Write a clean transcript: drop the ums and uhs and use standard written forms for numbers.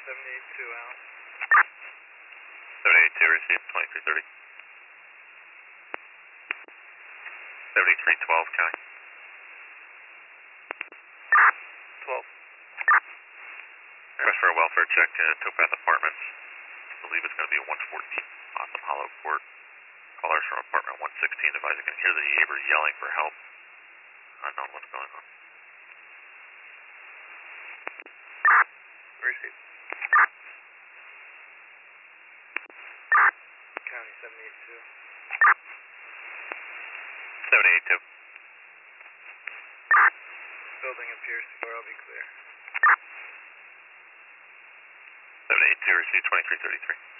782 out. 782 received, 2330. 7312 county. 12. Request for a welfare check at Towpath Apartments. I believe it's going to be a 114 Awesome Hollow Court. Callers from apartment 116 advise you can hear the neighbor yelling for help. Unknown what's going on. Received. County 782. 782. Building appears to be clear. 782 received, 2333.